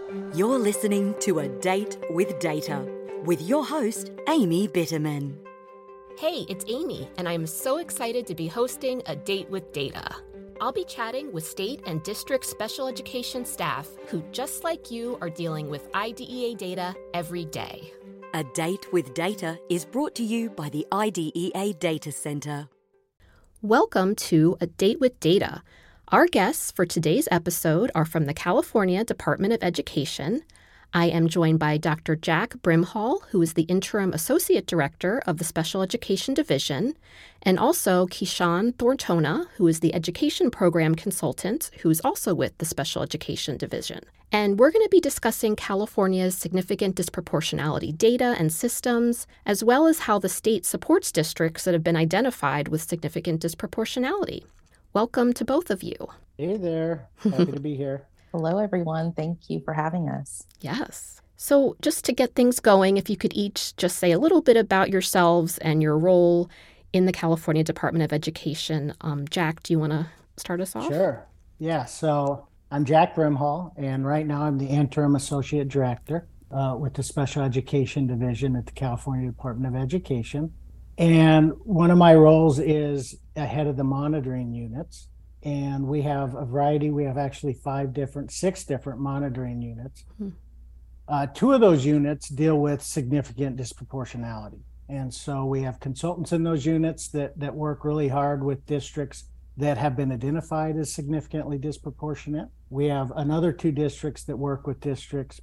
You're listening to A Date with Data with your host, Amy Bitterman. Hey, it's Amy, and I'm so excited to be hosting A Date with Data. I'll be chatting with state and district special education staff who, just like you, are dealing with IDEA data every day. A Date with Data is brought to you by the IDEA Data Center. Welcome to A Date with Data. Our guests for today's episode are from the California Department of Education. I am joined by Dr. Jack Brimhall, who is the Interim Associate Director of the Special Education Division, and also Keyshawn Thorntona, who is the Education Program Consultant, who is also with the Special Education Division. And we're going to be discussing California's significant disproportionality data and systems, as well as how the state supports districts that have been identified with significant disproportionality. Welcome to both of you. Hey there. Happy to be here. Hello, everyone. Thank you for having us. Yes. So just to get things going, if you could each just say a little bit about yourselves and your role in the California Department of Education. Jack, do you want to start us off? Sure. Yeah. So I'm Jack Brimhall, and right now I'm the Interim Associate Director with the Special Education Division at the California Department of Education. And one of my roles is head of the monitoring units. And we have a variety. We have actually six different monitoring units. Two of those units deal with significant disproportionality. And so we have consultants in those units that work really hard with districts that have been identified as significantly disproportionate. We have another two units that work with districts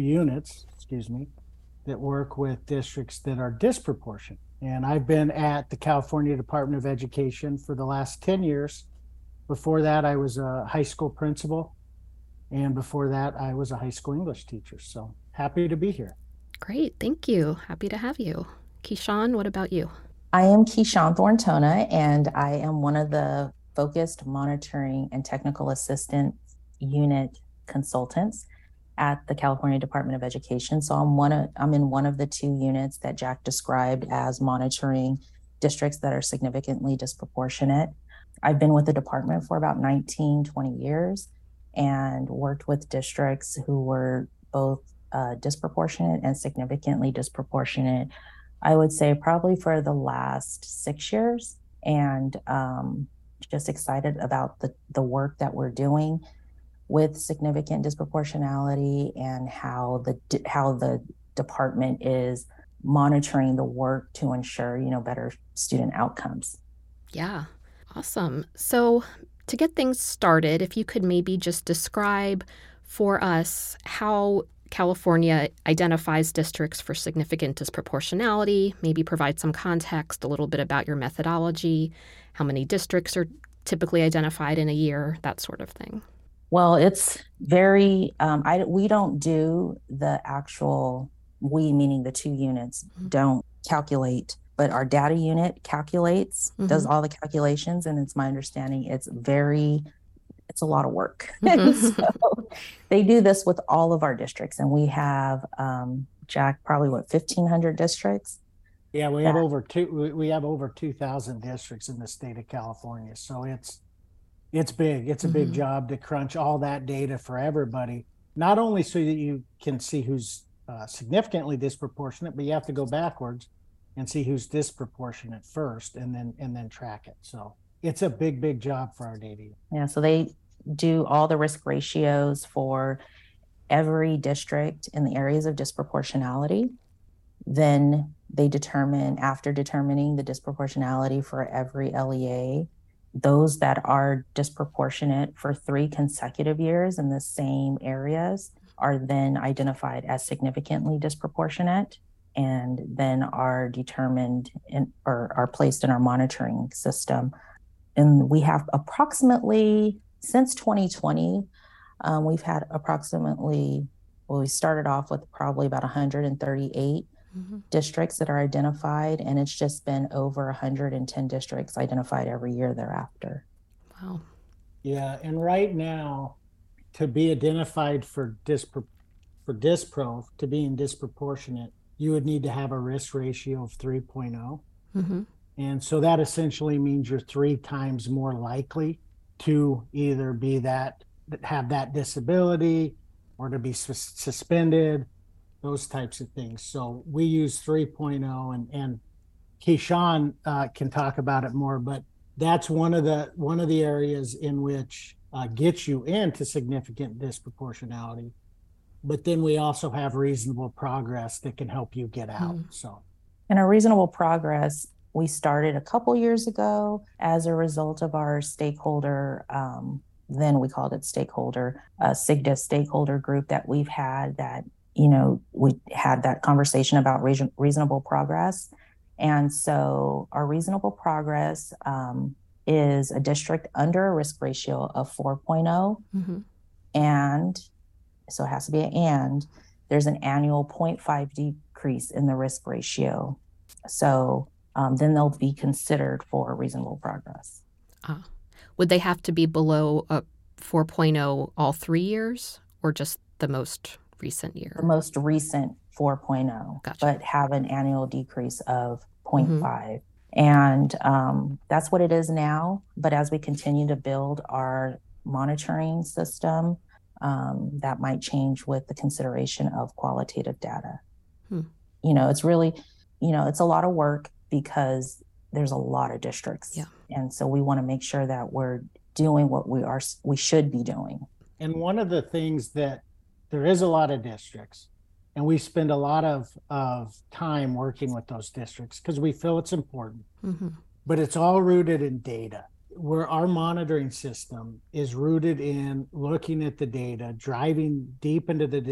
that are disproportionate. And I've been at the California Department of Education for the last 10 years. Before that, I was a high school principal. And before that, I was a high school English teacher. So happy to be here. Great. Thank you. Happy to have you. Keyshawn, what about you? I am Keyshawn Thorntona, and I am one of the Focused Monitoring and Technical Assistance Unit consultants at the California Department of Education. So I'm in one of the two units that Jack described as monitoring districts that are significantly disproportionate. I've been with the department for about 20 years and worked with districts who were both disproportionate and significantly disproportionate, I would say probably for the last 6 years, and just excited about the work that we're doing with significant disproportionality and how the department is monitoring the work to ensure, better student outcomes. Yeah, awesome. So to get things started, if you could maybe just describe for us how California identifies districts for significant disproportionality, maybe provide some context, a little bit about your methodology, how many districts are typically identified in a year, that sort of thing. Well, it's very, we don't do the actual, we meaning the two units, don't calculate, but our data unit calculates, does all the calculations. And it's my understanding it's a lot of work. So they do this with all of our districts. And we have, Jack, probably 1,500 districts? Yeah, we have over 2,000 districts in the state of California. So it's big. It's a big job to crunch all that data for everybody, not only so that you can see who's significantly disproportionate, but you have to go backwards and see who's disproportionate first and then track it. So it's a big job for our data. Yeah, so they do all the risk ratios for every district in the areas of disproportionality. Then they determine, after determining the disproportionality for every LEA, those that are disproportionate for 3 consecutive years in the same areas are then identified as significantly disproportionate and then are determined or are placed in our monitoring system. And we have approximately, since 2020, we've had we started off with probably about 138 districts that are identified, and it's just been over 110 districts identified every year thereafter. Wow. Yeah, and right now, to be identified for to being disproportionate, you would need to have a risk ratio of 3.0. And so that essentially means you're 3 times more likely to either be have that disability, or to be suspended, those types of things. So we use 3.0, and Keyshawn can talk about it more, but that's one of the areas in which gets you into significant disproportionality. But then we also have reasonable progress that can help you get out. So, and a reasonable progress, we started a couple years ago as a result of our stakeholder, then we called it stakeholder, SIGDA stakeholder group that we've had that, we had that conversation about reasonable progress. And so our reasonable progress is a district under a risk ratio of 4.0. And so it has to be there's an annual 0.5 decrease in the risk ratio. So then they'll be considered for reasonable progress. Would they have to be below a 4.0 all 3 years, or just the most recent year? The most recent 4.0, Gotcha. But have an annual decrease of 0.5. And that's what it is now. But as we continue to build our monitoring system, that might change with the consideration of qualitative data. It's really, it's a lot of work because there's a lot of districts. Yeah. And so we want to make sure that we're doing what we should be doing. And one of the things that there is a lot of districts, and we spend a lot of time working with those districts because we feel it's important, but it's all rooted in data. Where our monitoring system is rooted in looking at the data, driving deep into the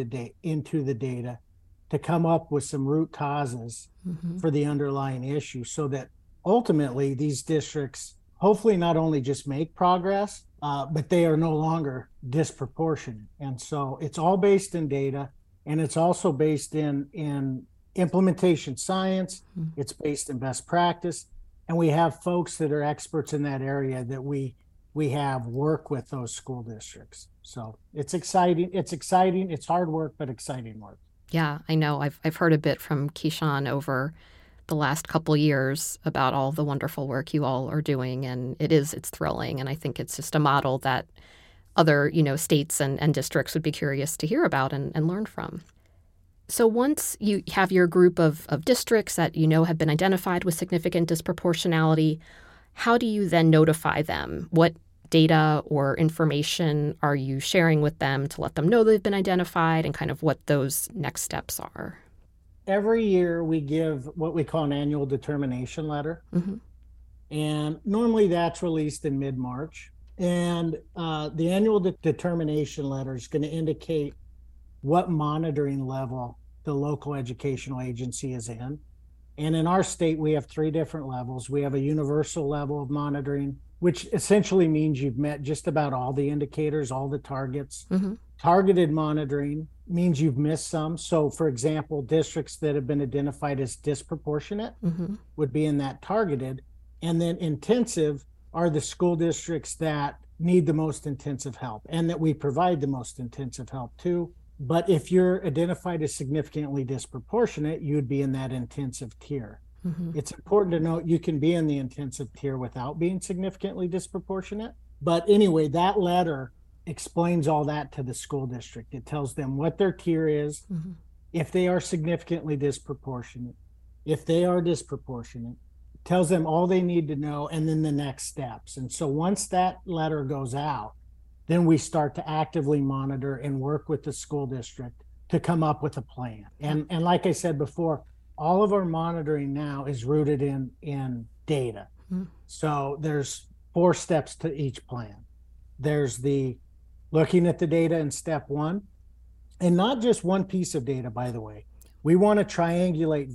data to come up with some root causes for the underlying issue, so that ultimately these districts hopefully not only just make progress, but they are no longer disproportionate. And so it's all based in data, and it's also based in implementation science. It's based in best practice. And we have folks that are experts in that area that we have work with those school districts. So it's exciting. It's hard work, but exciting work. Yeah, I know. I've heard a bit from Keyshawn over the last couple years about all the wonderful work you all are doing, and it's thrilling. And I think it's just a model that other, states and districts would be curious to hear about and learn from. So once you have your group of districts that have been identified with significant disproportionality, how do you then notify them? What data or information are you sharing with them to let them know they've been identified, and kind of what those next steps are? Every year we give what we call an annual determination letter. And normally that's released in mid-March. And the annual determination letter is going to indicate what monitoring level the local educational agency is in. And in our state, we have 3 different levels. We have a universal level of monitoring, which essentially means you've met just about all the indicators, all the targets. Targeted monitoring means you've missed some. So for example, districts that have been identified as disproportionate would be in that targeted. And then intensive are the school districts that need the most intensive help and that we provide the most intensive help to. But if you're identified as significantly disproportionate, you would be in that intensive tier. It's important to note you can be in the intensive tier without being significantly disproportionate. But anyway, that letter explains all that to the school district. It tells them what their tier is, if they are significantly disproportionate, if they are disproportionate, tells them all they need to know, and then the next steps. And so once that letter goes out, then we start to actively monitor and work with the school district to come up with a plan. And like I said before, all of our monitoring now is rooted in data. So there's 4 steps to each plan. There's the looking at the data in step 1, and not just one piece of data, by the way. We want to triangulate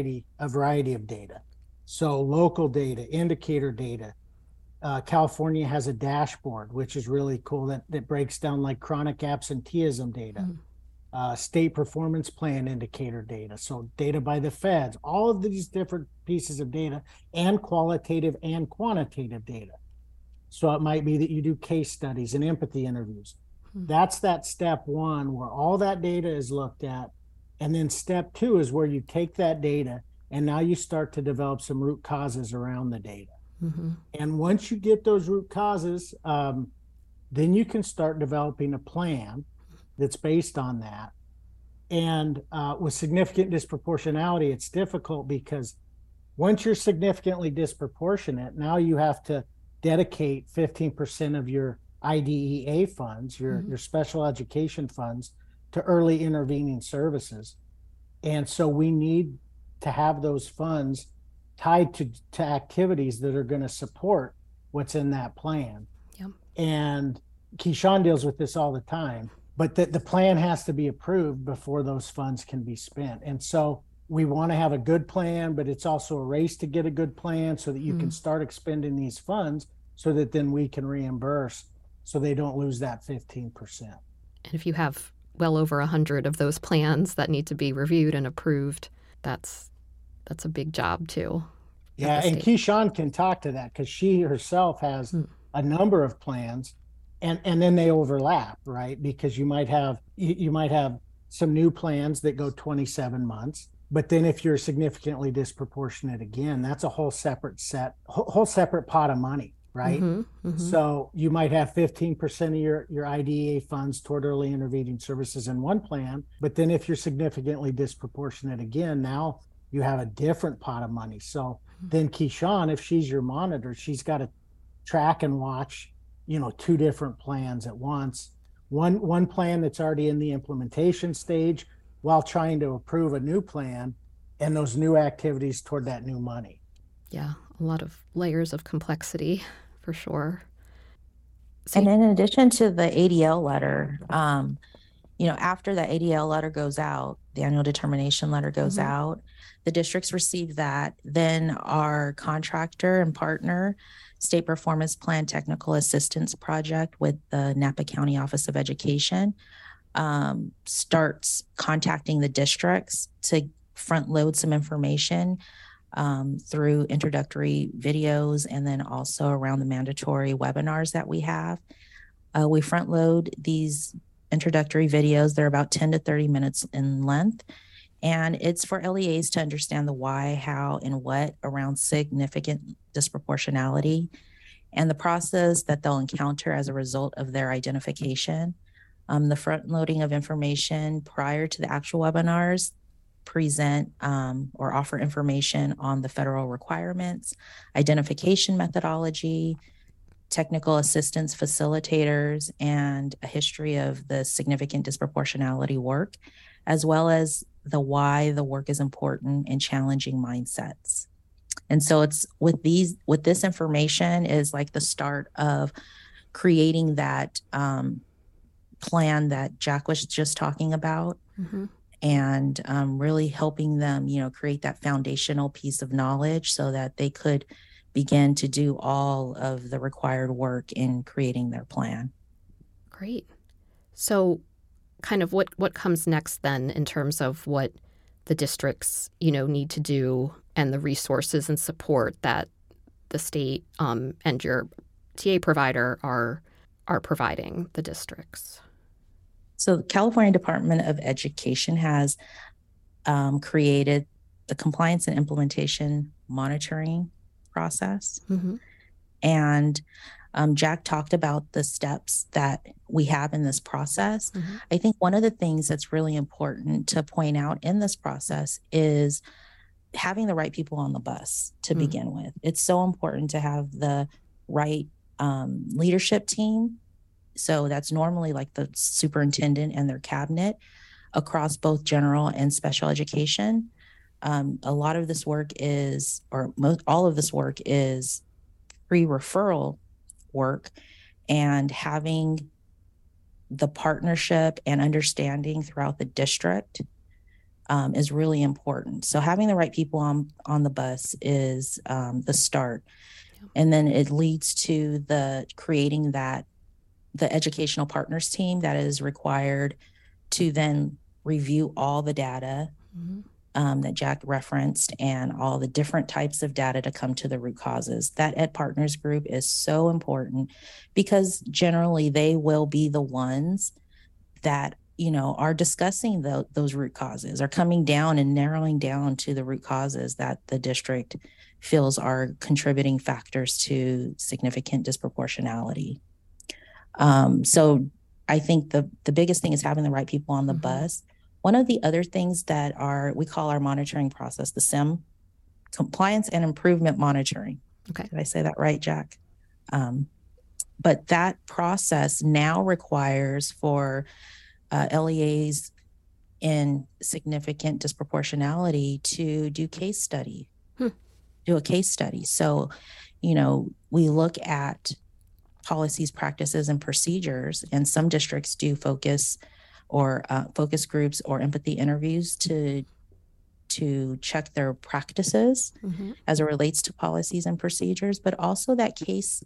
a variety of data. So local data, indicator data. California has a dashboard, which is really cool, that breaks down like chronic absenteeism data, state performance plan indicator data, so data by the feds, all of these different pieces of data, and qualitative and quantitative data. So it might be that you do case studies and empathy interviews. That's that step 1 where all that data is looked at. And then step 2 is where you take that data and now you start to develop some root causes around the data. And once you get those root causes, then you can start developing a plan that's based on that. And with significant disproportionality, it's difficult because once you're significantly disproportionate, now you have to dedicate 15% of your IDEA funds, your special education funds, to early intervening services. And so we need to have those funds tied to activities that are going to support what's in that plan. Yep. And Keyshawn deals with this all the time, but the plan has to be approved before those funds can be spent. And so we want to have a good plan, but it's also a race to get a good plan so that you can start expending these funds so that then we can reimburse so they don't lose that 15%. And if you have well over 100 of those plans that need to be reviewed and approved, that's a big job too. Yeah, and Keyshawn can talk to that because she herself has a number of plans, and then they overlap, right? Because you might have some new plans that go 27 months, but then if you're significantly disproportionate again, that's a whole separate pot of money, right? So you might have 15% of your IDEA funds toward early intervening services in one plan, but then if you're significantly disproportionate again, now you have a different pot of money. So then Keyshawn, if she's your monitor, she's got to track and watch, two different plans at once. One plan that's already in the implementation stage while trying to approve a new plan and those new activities toward that new money. Yeah, a lot of layers of complexity for sure. So and in addition to the ADL letter, after that ADL letter goes out, the annual determination letter goes out, the districts receive that. Then our contractor and partner, State Performance Plan Technical Assistance Project with the Napa County Office of Education, starts contacting the districts to front load some information through introductory videos and then also around the mandatory webinars that we have. We front load these introductory videos. They're about 10 to 30 minutes in length. And it's for LEAs to understand the why, how, and what around significant disproportionality and the process that they'll encounter as a result of their identification. The front loading of information prior to the actual webinars present or offer information on the federal requirements, identification methodology, technical assistance facilitators, and a history of the significant disproportionality work, as well as the why the work is important and challenging mindsets. And so it's with this information is like the start of creating that plan that Jack was just talking about, and really helping them, create that foundational piece of knowledge so that they could begin to do all of the required work in creating their plan. Great. So kind of what comes next then in terms of what the districts, need to do and the resources and support that the state and your TA provider are providing the districts? So the California Department of Education has created the compliance and implementation monitoring process. And Jack talked about the steps that we have in this process. I think one of the things that's really important to point out in this process is having the right people on the bus to begin with. It's so important to have the right leadership team. So that's normally like the superintendent and their cabinet across both general and special education. A lot of this work is, or all of this work is pre-referral work, and having the partnership and understanding throughout the district is really important. So having the right people on the bus is the start. And then it leads to the creating the educational partners team that is required to then review all the data that Jack referenced and all the different types of data to come to the root causes. That Ed Partners group is so important because generally they will be the ones that, are discussing those root causes, are coming down and narrowing down to the root causes that the district feels are contributing factors to significant disproportionality. So I think the biggest thing is having the right people on the bus. One of the other things that we call our monitoring process, the SIM, compliance and improvement monitoring. Okay. Did I say that right, Jack? But that process now requires for LEAs in significant disproportionality to do a case study. So, we look at policies, practices, and procedures, and some districts do focus groups or empathy interviews to check their practices as it relates to policies and procedures, but also that case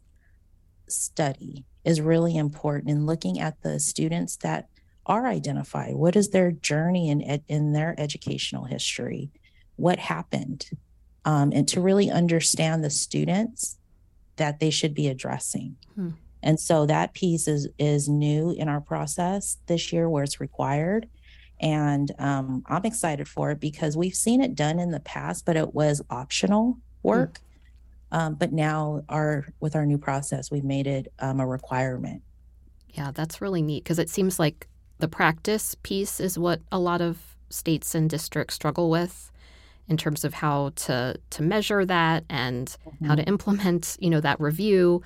study is really important in looking at the students that are identified. What is their journey in their educational history? What happened? And to really understand the students that they should be addressing. And so that piece is new in our process this year where it's required. And I'm excited for it because we've seen it done in the past, but it was optional work. But now with our new process, we've made it a requirement. Yeah, that's really neat because it seems like the practice piece is what a lot of states and districts struggle with in terms of how to measure that and how to implement, that review.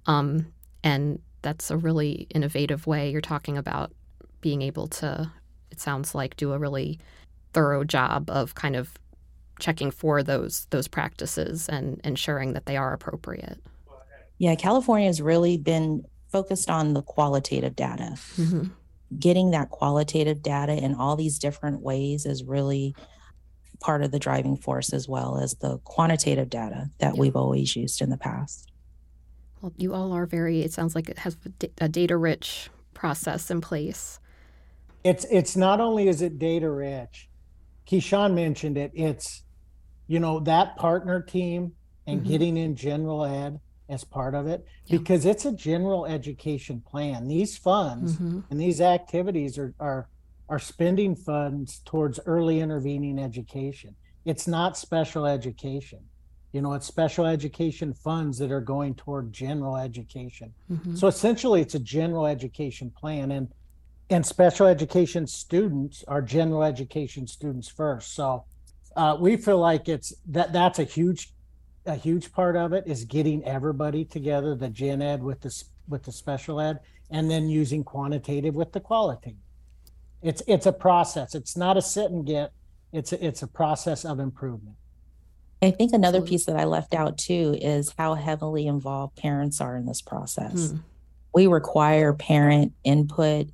And that's a really innovative way. You're talking about being able to, it sounds like, do a really thorough job of kind of checking for those practices and ensuring that they are appropriate. Yeah, California has really been focused on the qualitative data. Getting that qualitative data in all these different ways is really part of the driving force, as well as the quantitative data that we've always used in the past. Well, you all are it sounds like it has a data-rich process in place. It's not only is it data-rich, Keyshawn mentioned it, it's, that partner team and getting in general ed as part of it, because it's a general education plan. These funds and these activities are spending funds towards early intervening education. It's not special education. It's special education funds that are going toward general education. So essentially it's a general education plan, and special education students are general education students first. So we feel like that's a huge part of it is getting everybody together, the gen ed with the special ed, and then using quantitative with the qualitative. It's a process. It's not a sit and get. It's a process of improvement. I think another piece that I left out too is how heavily involved parents are in this process. We require parent input,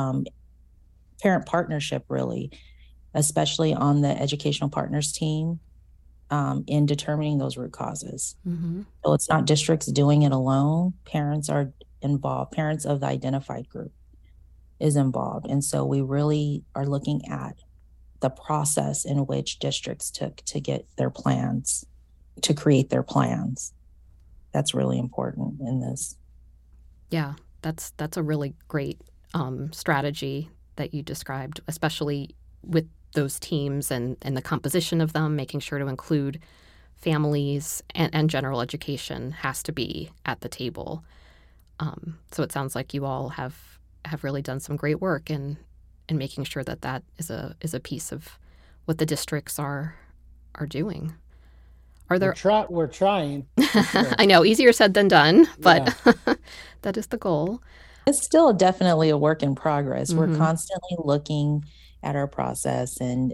parent partnership, really, especially on the educational partners team, in determining those root causes. So it's not districts doing it alone. Parents are involved. Parents of the identified group is involved. And so we really are looking at the process in which districts took to get their plans, to create their plans. That's really important in this. Yeah, that's a really great strategy that you described, especially with those teams and the composition of them, making sure to include families and general education has to be at the table. So it sounds like you all have really done some great work in making sure that is a piece of what the districts are doing. Are there? We're trying. Sure. I know, easier said than done, but that is the goal. It's still definitely a work in progress. We're constantly looking at our process and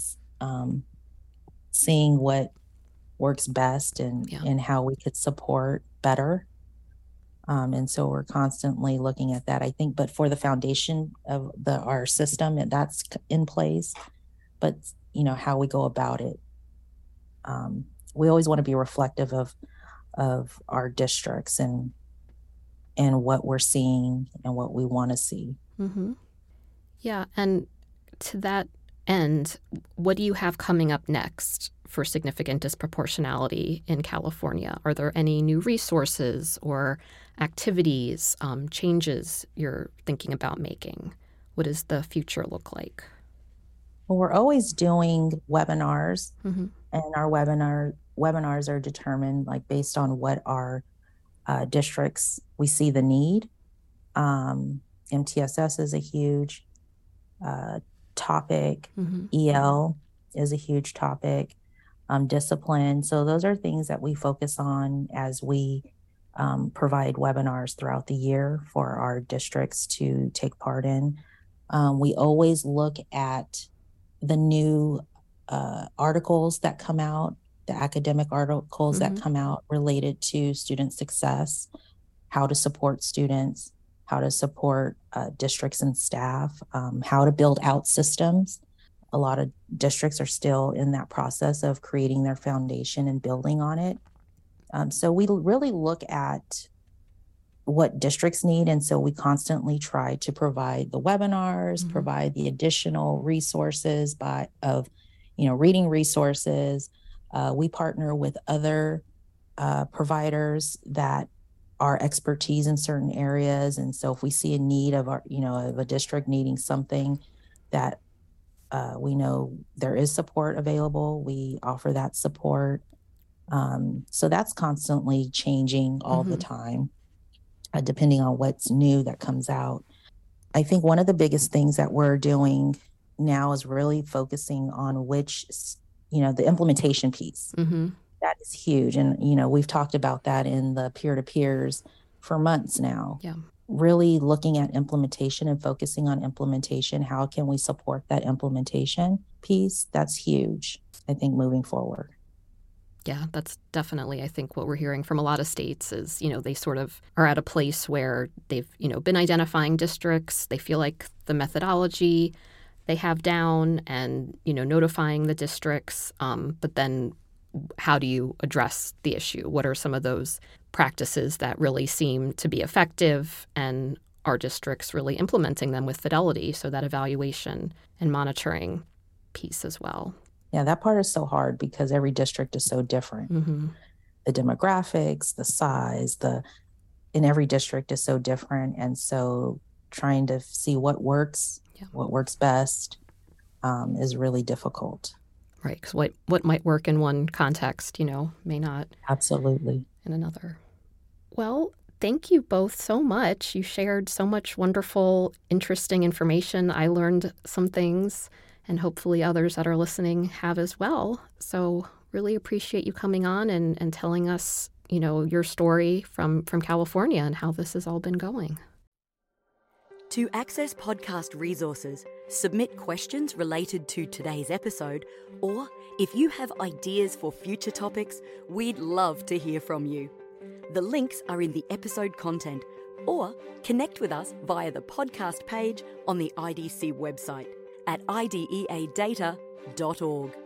seeing what works best and how we could support better. And so we're constantly looking at that, I think, but for the foundation of our system, and that's in place, but how we go about it. We always want to be reflective of our districts and what we're seeing and what we want to see. Yeah. And to that end, what do you have coming up next for significant disproportionality in California? Are there any new resources or activities, changes you're thinking about making? What does the future look like? Well, we're always doing webinars, and our webinars are determined based on what our districts we see the need, and MTSS is a huge topic. Mm-hmm. EL is a huge topic. Discipline. So those are things that we focus on as we provide webinars throughout the year for our districts to take part in. We always look at the new articles that come out, the academic articles Mm-hmm. that come out related to student success, how to support students, how to support districts and staff, how to build out systems. A lot of districts are still in that process of creating their foundation and building on it. So we really look at what districts need. And so we constantly try to provide the webinars, Mm-hmm. provide the additional resources reading resources. We partner with other providers that are expertise in certain areas. And so if we see a need of a district needing something that we know there is support available, we offer that support. So that's constantly changing all the time, depending on what's new that comes out. I think one of the biggest things that we're doing now is really focusing on the implementation piece. Mm-hmm. That is huge. And, we've talked about that in the peer-to-peers for months now. Yeah. Really looking at implementation and focusing on implementation. How can we support that implementation piece? That's huge, I think, moving forward. Yeah, that's definitely, I think, what we're hearing from a lot of states is, they sort of are at a place where they've, been identifying districts. They feel like the methodology they have down and, notifying the districts. But then how do you address the issue? What are some of those practices that really seem to be effective, and are districts really implementing them with fidelity? So that evaluation and monitoring piece as well. Yeah, that part is so hard because every district is so different. Mm-hmm. The demographics, the size, in every district is so different. And so trying to see what works best is really difficult. Right, because what might work in one context, may not. Absolutely. In another. Well, thank you both so much. You shared so much wonderful, interesting information. I learned some things, and hopefully others that are listening have as well. So really appreciate you coming on and telling us, your story from California and how this has all been going. To access podcast resources, submit questions related to today's episode, or if you have ideas for future topics, we'd love to hear from you. The links are in the episode content, or connect with us via the podcast page on the IDC website at ideadata.org.